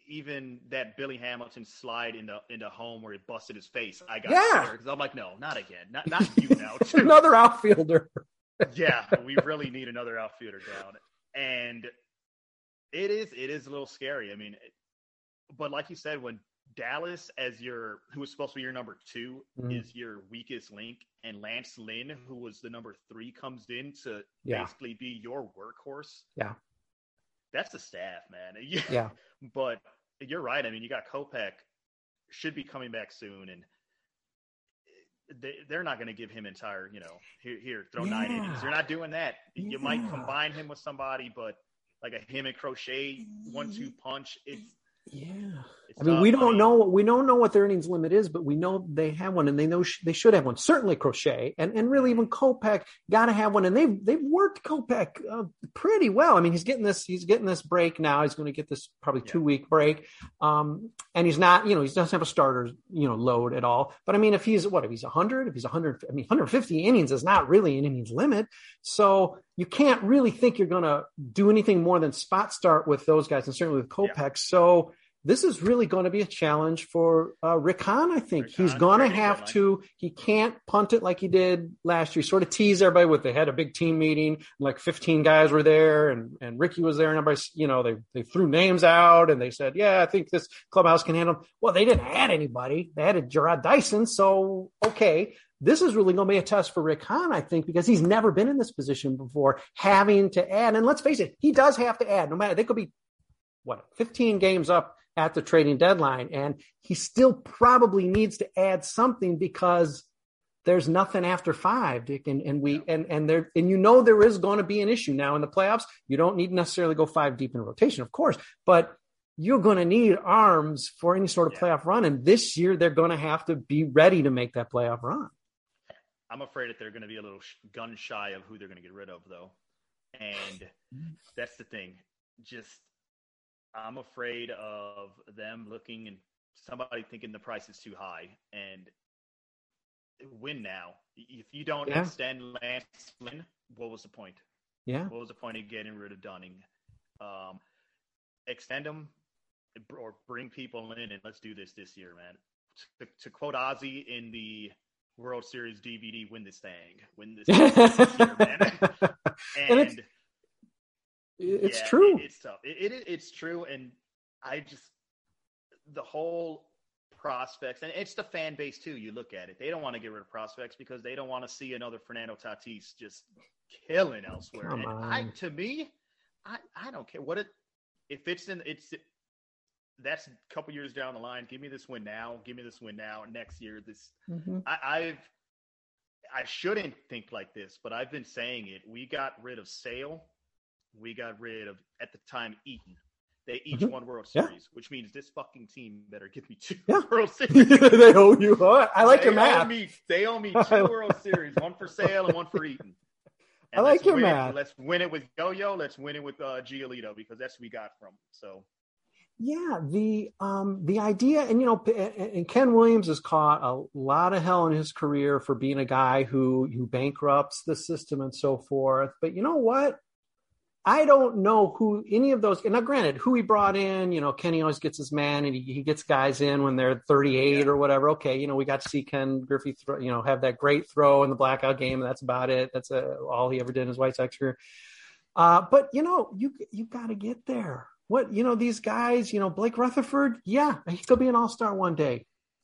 even that Billy Hamilton slide into home where he busted his face, I got scared because I'm like, no, not again, not you now. Another outfielder. Yeah, we really need another outfielder down, and it is a little scary. I mean, but like you said, when Dallas, who was supposed to be your number 2, is your weakest link, and Lance Lynn, who was the number 3, comes in to basically be your workhorse. Yeah, that's the staff, man. Yeah, but you're right. I mean, you got Kopech should be coming back soon, and they're not going to give him entire, here throw 9 innings. They're not doing that. You might combine him with somebody, but like him and Crochet 1-2 punch, it's I mean, we don't know what their innings limit is, but we know they have one, and they know they should have one. Certainly Crochet, and really even Kopech got to have one, and they've worked Kopech pretty well. I mean, he's getting this break now. He's going to get this probably 2-week break, and he's not, he doesn't have a starter load at all. But I mean, if he's 100, if he's 100, I mean, 150 innings is not really an innings limit, so you can't really think you're going to do anything more than spot start with those guys, and certainly with Kopech. Yeah. So this is really going to be a challenge for Rick Hahn, I think. He's going to have to – he can't punt it like he did last year. Sort of tease everybody with they had a big team meeting, like 15 guys were there, and Ricky was there, and everybody, they threw names out, and they said, yeah, I think this clubhouse can handle them. Well, they didn't add anybody. They added Jarrod Dyson, so okay. This is really going to be a test for Rick Hahn, I think, because he's never been in this position before, having to add. And let's face it, he does have to add. No matter, they could be, 15 games up at the trading deadline, and he still probably needs to add something because there's nothing after 5, Dick. And there is going to be an issue now in the playoffs. You don't need to necessarily go 5 deep in rotation, of course, but you're going to need arms for any sort of playoff run. And this year they're going to have to be ready to make that playoff run. I'm afraid that they're going to be a little gun shy of who they're going to get rid of, though. And that's the thing. I'm afraid of them looking and somebody thinking the price is too high and win now. If you don't extend Lance Lynn, what was the point? Yeah. What was the point of getting rid of Dunning? Extend them or bring people in and let's do this year, man. To quote Ozzy in the World Series DVD, win this thing. Win this year, man. And it's true. It's tough. It's true. And the whole prospects, and it's the fan base too. You look at it. They don't want to get rid of prospects because they don't want to see another Fernando Tatis just killing elsewhere. Come on. To me, I don't care that's a couple years down the line. Give me this win now. Give me this win now. Next year, I shouldn't think like this, but I've been saying it. We got rid of Sale. We got rid of, at the time, Eaton. They each won World Series, which means this fucking team better give me 2 World Series. They owe you. I like your math. They owe me 2 World Series, one for Sale and one for Eaton. And I like your math. Let's win it with Yo-Yo. Let's win it with Giolito because that's what we got from. So. Yeah, the idea, and Ken Williams has caught a lot of hell in his career for being a guy who bankrupts the system and so forth. But you know what? I don't know who any of those. And now, granted, who he brought in, Kenny always gets his man, and he gets guys in when they're 38 or whatever. Okay, we got to see Ken Griffey, have that great throw in the blackout game. And that's about it. That's all he ever did in his White Sox career. But you got to get there. What, these guys, Blake Rutherford, he could be an all-star one day,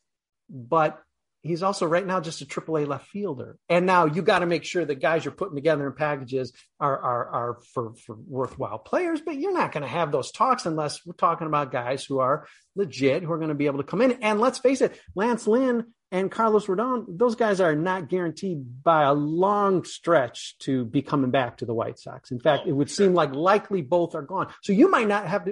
but he's also right now just a AAA left fielder. And now you got to make sure the guys you're putting together in packages are for worthwhile players, but you're not going to have those talks unless we're talking about guys who are legit, who are going to be able to come in. And let's face it, Lance Lynn and Carlos Rodon, those guys are not guaranteed by a long stretch to be coming back to the White Sox. In fact, it would seem like likely both are gone. So you might have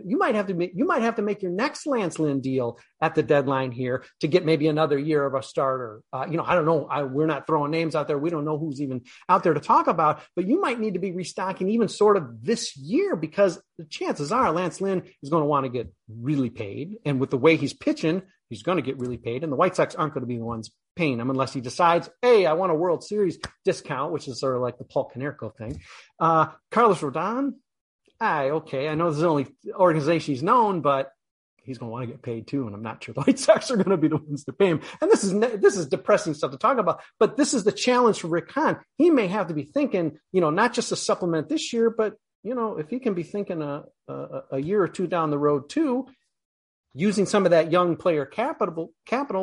to make your next Lance Lynn deal at the deadline here to get maybe another year of a starter. I don't know. We're not throwing names out there. We don't know who's even out there to talk about, but you might need to be restocking even sort of this year because the chances are Lance Lynn is going to want to get really paid. And with the way he's pitching, he's going to get really paid, and the White Sox aren't going to be the ones paying him unless he decides, hey, I want a World Series discount, which is sort of like the Paul Konerko thing. Carlos Rodon, okay, I know this is the only organization he's known, but he's going to want to get paid too. And I'm not sure the White Sox are going to be the ones to pay him. And this is depressing stuff to talk about, but this is the challenge for Rick Hahn. He may have to be thinking, not just a supplement this year, but if he can be thinking a year or two down the road too, using some of that young player capital,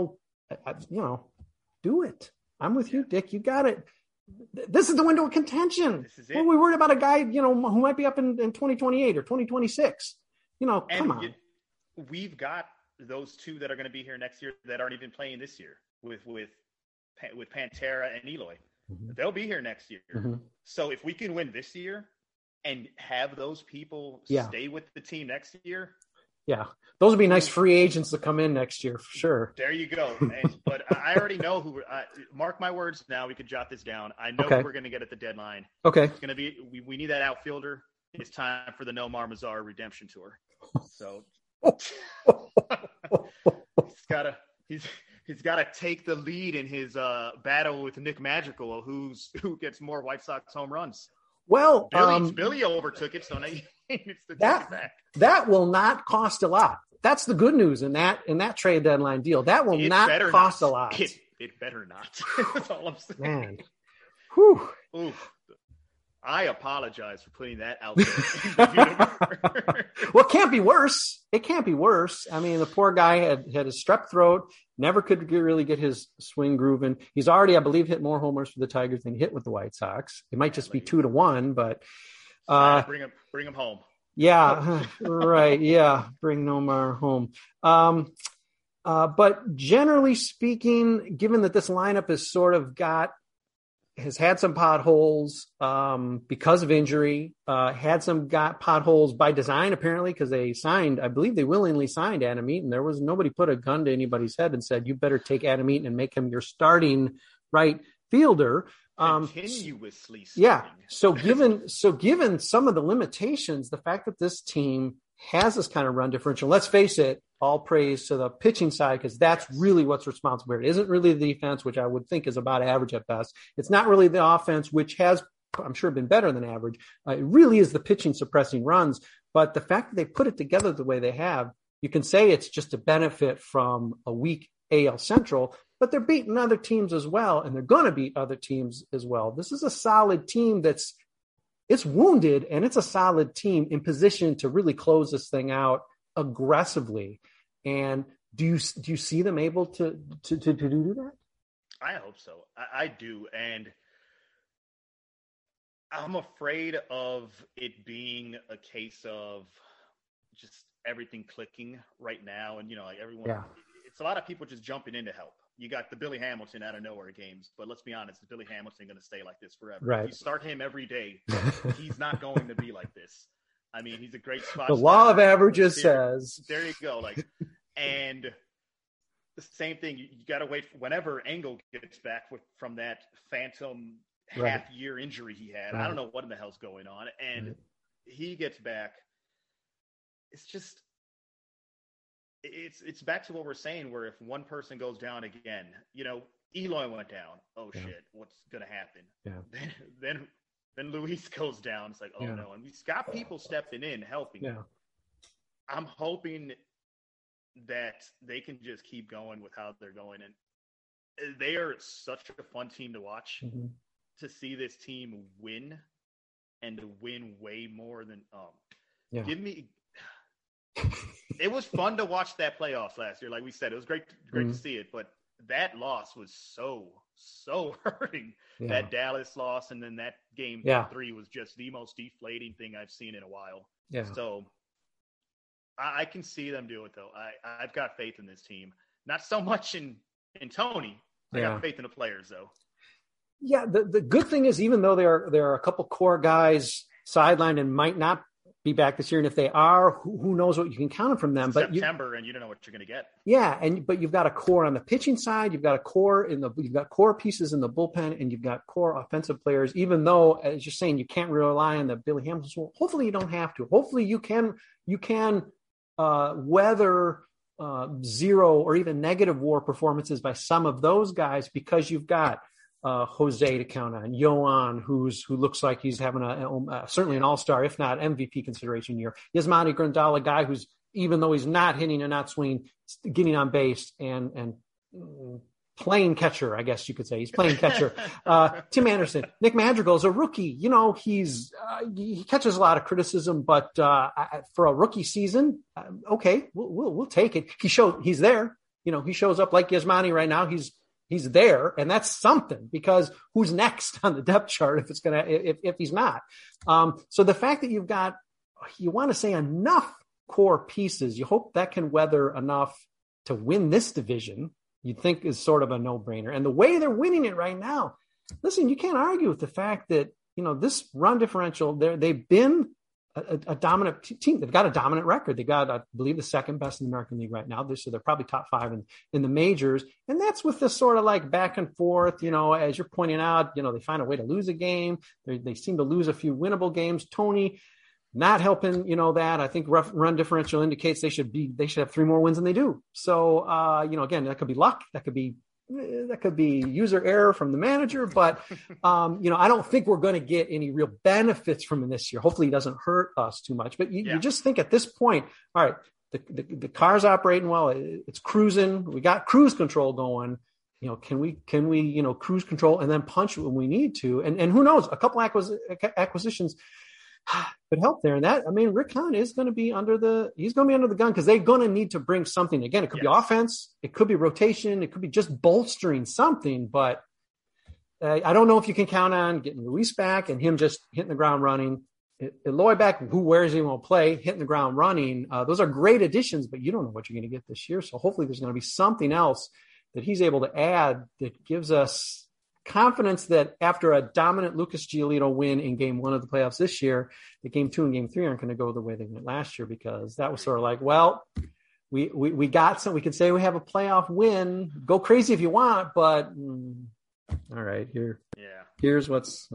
do it. I'm with you, Dick. You got it. This is the window of contention. This is it. Well, we worried about a guy, who might be up in 2028 or 2026. Come on. We've got those two that are going to be here next year that aren't even playing this year with Pantera and Eloy. Mm-hmm. They'll be here next year. Mm-hmm. So if we can win this year and have those people stay with the team next year. Yeah, those would be nice free agents to come in next year for sure. There you go. But I already know who. Mark my words. Now we could jot this down. I know who we're going to get at the deadline. Okay, it's going to be. We need that outfielder. It's time for the Nomar Mazar redemption tour. So he's got to take the lead in his battle with Nick Magical, who gets more White Sox home runs. Well, Billy overtook it, so now he needs to take it back. That will not cost a lot. That's the good news in that trade deadline deal. That will not cost a lot. It better not. That's all I'm saying. Man. Whew. Oof. I apologize for putting that out there. Well, it can't be worse. It can't be worse. I mean, the poor guy had a strep throat, never could really get his swing grooving. He's already, I believe, hit more homers for the Tigers than he hit with the White Sox. It might just be 2-1, but bring him home. Yeah, right. Yeah, bring Nomar home. But generally speaking, given that this lineup is sort of has had some potholes because of injury, got potholes by design, apparently, because I believe they willingly signed Adam Eaton. There was nobody put a gun to anybody's head and said, you better take Adam Eaton and make him your starting right fielder. Continuously. Yeah. So given some of the limitations, the fact that this team has this kind of run differential, let's face it, all praise to the pitching side, because that's really what's responsible. It isn't really the defense, which I would think is about average at best. It's not really the offense, which has, I'm sure, been better than average. It really is the pitching suppressing runs. But the fact that they put it together the way they have, you can say it's just a benefit from a weak AL Central, but they're beating other teams as well, and they're going to beat other teams as well. This is a solid team it's wounded, and it's a solid team in position to really close this thing out aggressively. And do you see them able to do that? I hope so. I do. And I'm afraid of it being a case of just everything clicking right now. And, everyone, it's a lot of people just jumping in to help. You got the Billy Hamilton out of nowhere games, but let's be honest, is Billy Hamilton going to stay like this forever? Right. If you start him every day, he's not going to be like this. I mean, he's a great spot. The law of averages says. There you go. And the same thing, you got to wait for whenever Engel gets back from that phantom half-year injury he had. Right. I don't know what in the hell's going on. And he gets back. It's just, it's back to what we're saying, where if one person goes down again, Eloy went down. Oh, shit, what's going to happen? Yeah. Then Luis goes down. It's like, oh, no. And we've got people stepping in, helping. Yeah. I'm hoping that they can just keep going with how they're going. And they are such a fun team to watch, to see this team win and to win way more than it was fun to watch that playoffs last year. Like we said, it was great to see it, but that loss was so hurting. Yeah. That Dallas loss, and then that game 3 was just the most deflating thing I've seen in a while. Yeah. So I can see them do it, though. I've got faith in this team. Not so much in Tony. I got faith in the players, though. Yeah, the good thing is, even though there are a couple core guys sidelined and might not be back this year, and if they are, who knows what you can count from them. But September, and you don't know what you're going to get. Yeah, but you've got a core on the pitching side, you've got core pieces in the bullpen, and you've got core offensive players. Even though, as you're saying, you can't rely on the Billy Hamilton. Well, hopefully, you don't have to. Hopefully, you can weather 0 or even negative WAR performances by some of those guys, because you've got Jose to count on, Yohan, who looks like he's having certainly an all-star, if not MVP consideration year. Yasmani Grandal, a guy who's even though he's not hitting and not swinging, getting on base and playing catcher, I guess you could say. He's playing catcher. Tim Anderson. Nick Madrigal is a rookie. You know, he catches a lot of criticism, but for a rookie season, okay, we'll take it. He's there. You know, he shows up like Yasmani right now. He's there, and that's something, because who's next on the depth chart if he's not? So the fact that you've got, you want to say, enough core pieces, you hope that can weather enough to win this division, you'd think is sort of a no-brainer. And the way they're winning it right now, listen, you can't argue with the fact that, you know, this run differential, they've been a dominant team. They've got a dominant record. They got, I believe, the second best in the American League right now. So they're probably top 5 in the majors. And that's with this sort of like back and forth, you know, as you're pointing out, you know, they find a way to lose a game. They seem to lose a few winnable games. Tony not helping, you know, that. I think run differential indicates they should have 3 more wins than they do. So, you know, again, that could be luck. That could be user error from the manager, but, you know, I don't think we're going to get any real benefits from him this year. Hopefully he doesn't hurt us too much, but you just think at this point, all right, the car's operating well. It's cruising. We got cruise control going. You know, can we, you know, cruise control and then punch when we need to? And who knows, a couple acquisitions could help there. And that, I mean, Rick Hahn is going to be under the gun, because they're going to need to bring something. Again, it could be offense, it could be rotation, it could be just bolstering something, but I don't know if you can count on getting Luis back and him just hitting the ground running. Eloy back, where's he going to play, hitting the ground running. Those are great additions, but you don't know what you're going to get this year. So hopefully there's going to be something else that he's able to add that gives us confidence that after a dominant Lucas Giolito win in game 1 of the playoffs this year, that game 2 and game 3 aren't going to go the way they went last year, because that was sort of like, well, we got some, we can say we have a playoff win, go crazy if you want, but all right, here's what's,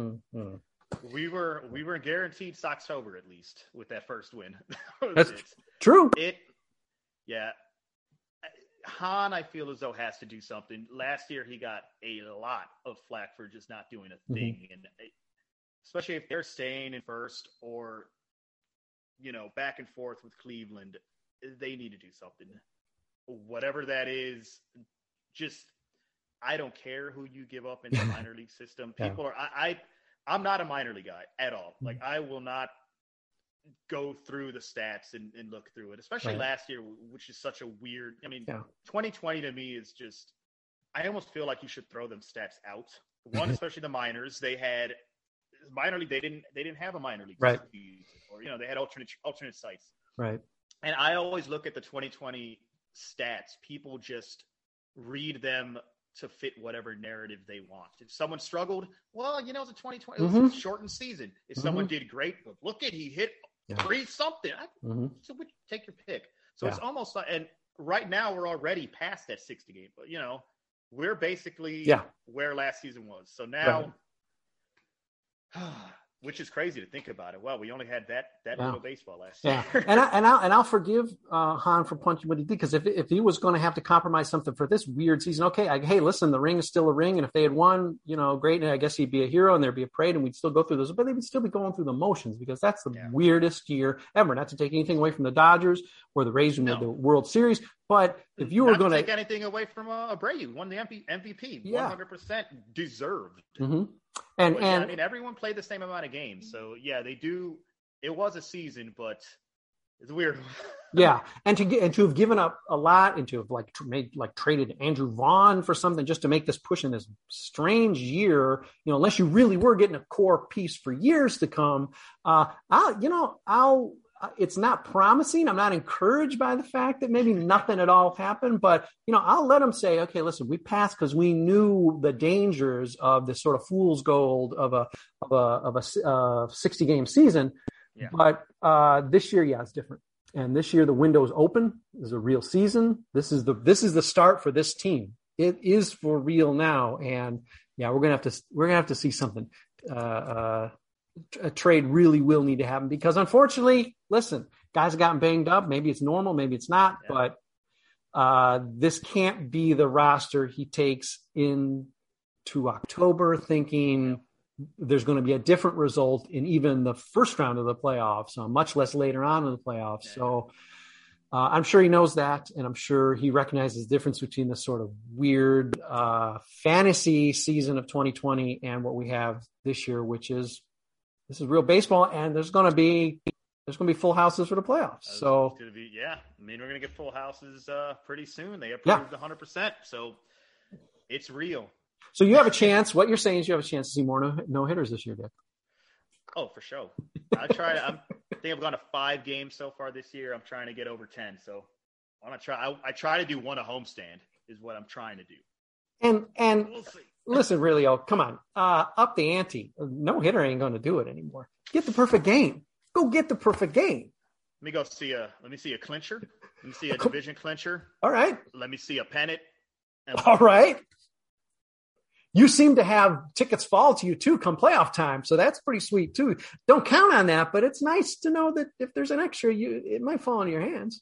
we were guaranteed Soxtober at least with that first win. That's true. Hahn, I feel as though, has to do something. Last year, he got a lot of flack for just not doing a thing. And especially if they're staying in first or, you know, back and forth with Cleveland, they need to do something. Whatever that is, just, I don't care who you give up in the minor league system. People are, I'm not a minor league guy at all. Like, I will not go through the stats and look through it, especially last year, which is such a weird, 2020 to me is just, I almost feel like you should throw them stats out. One, especially the minors, they had minor league, they didn't have a minor league. Right. Or, you know, they had alternate sites. Right. And I always look at the 2020 stats. People just read them to fit whatever narrative they want. If someone struggled, well, you know, it's a 2020, it was a shortened season. If someone did great, but look at, he hit 3 something. So take your pick. So it's almost like, and right now we're already past that 60 game, but you know, we're basically where last season was. So now, which is crazy to think about it. Well, we only had that little baseball last year. And I'll forgive Hahn for punching what he did, because if he was going to have to compromise something for this weird season, okay, hey, listen, the ring is still a ring, and if they had won, you know, great, and I guess he'd be a hero and there'd be a parade and we'd still go through those, but they would still be going through the motions, because that's the weirdest year ever. Not to take anything away from the Dodgers or the Rays who made the World Series, but if you were going to take anything away from Abreu, won the MVP, 100% deserved. And I mean, everyone played the same amount of games, so they do. It was a season, but it's weird. And to have given up a lot, and to have traded Andrew Vaughn for something just to make this push in this strange year, you know, unless you really were getting a core piece for years to come, it's not promising. I'm not encouraged by the fact that maybe nothing at all happened, but, you know, I'll let them say, okay, listen, we passed because we knew the dangers of this sort of fool's gold of a 60 game season. But this year, it's different. And this year the window is open. This is a real season. This is the start for this team. It is for real now. And we're going to have to see something. A trade really will need to happen, because unfortunately, listen, guys have gotten banged up. Maybe it's normal, maybe it's not, but this can't be the roster he takes into October thinking there's going to be a different result in even the first round of the playoffs, much less later on in the playoffs. So I'm sure he knows that, and I'm sure he recognizes the difference between this sort of weird fantasy season of 2020 and what we have this year, which is this is real baseball, and there's going to be full houses for the playoffs. So we're going to get full houses pretty soon. They approved 100%, so it's real. So you have a chance. What you're saying is you have a chance to see more no hitters this year, Dick. Oh, for sure. I think I've gone to 5 games so far this year. I'm trying to get over 10. So I try to do one a homestand is what I'm trying to do. And we'll see. Listen, really, come on, up the ante. No hitter ain't going to do it anymore. Get the perfect game. Go get the perfect game. Let me see a clincher. Let me see a division clincher. All right. Let me see a pennant. All right. You seem to have tickets fall to you too come playoff time, so that's pretty sweet too. Don't count on that, but it's nice to know that if there's an extra, it might fall into your hands.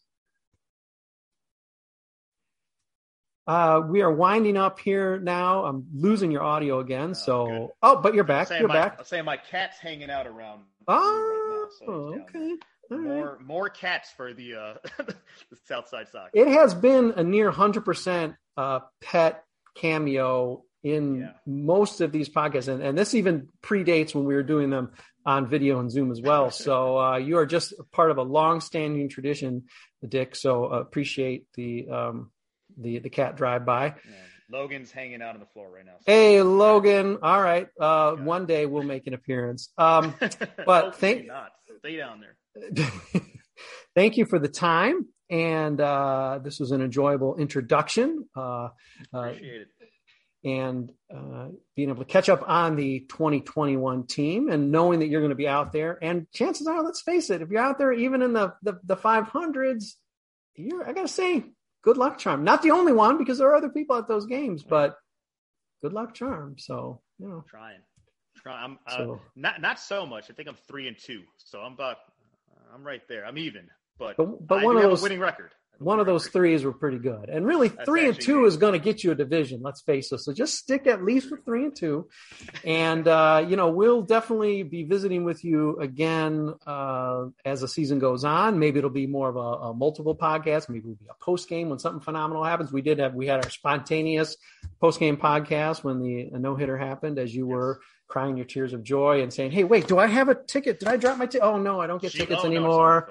We are winding up here now. I'm losing your audio again, so but you're back. You're back. I'm saying my cat's hanging out around. Oh, right now, so okay. More cats for the Southside Sox. It has been a near 100% pet cameo in most of these podcasts, and this even predates when we were doing them on video and Zoom as well. So you are just part of a long-standing tradition, Dick. So appreciate the cat drive-by. Yeah. Logan's hanging out on the floor right now. So. Hey, Logan. All right. One day we'll make an appearance. But stay down there. Thank you for the time, and this was an enjoyable introduction. Appreciate it. And being able to catch up on the 2021 team and knowing that you're going to be out there. And chances are, let's face it, if you're out there even in the 500s, I got to say, good luck charm. Not the only one, because there are other people at those games, but good luck charm. So, Trying. Not so much. I think I'm 3-2. So I'm right there. I'm even, but I do have a winning record. One of those threes were pretty good. And really, 3-2 is going to get you a division, let's face it. So just stick at least with 3-2. And, we'll definitely be visiting with you again as the season goes on. Maybe it'll be more of a multiple podcast. Maybe it'll be a post-game when something phenomenal happens. We had our spontaneous post-game podcast when the no-hitter happened, as you were crying your tears of joy and saying, hey, wait, do I have a ticket? Did I drop my ticket? Oh, no, I don't get tickets anymore.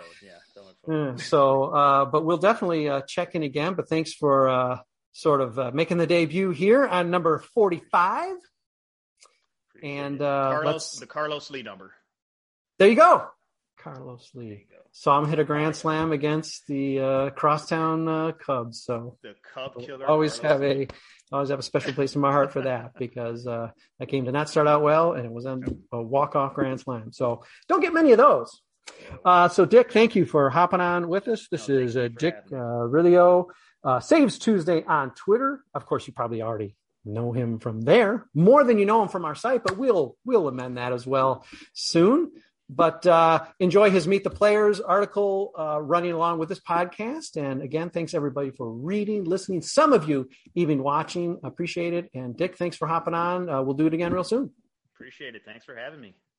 But we'll definitely check in again. But thanks for making the debut here on number 45. And the Carlos Lee number. There you go, Carlos Lee. Saw him hit a grand slam against the Crosstown Cubs. So the Cub killer. Always have a special place in my heart for that, because that game did not start out well, and it was a walk-off grand slam. So don't get many of those. So Dick, thank you for hopping on with us. This is Dick Rilio, Saves Tuesday on Twitter. Of course, you probably already know him from there more than you know him from our site, but we'll amend that as well soon. But enjoy his Meet the Players article running along with this podcast. And again, thanks everybody for reading, listening. Some of you even watching. Appreciate it. And Dick, thanks for hopping on. We'll do it again real soon. Appreciate it. Thanks for having me.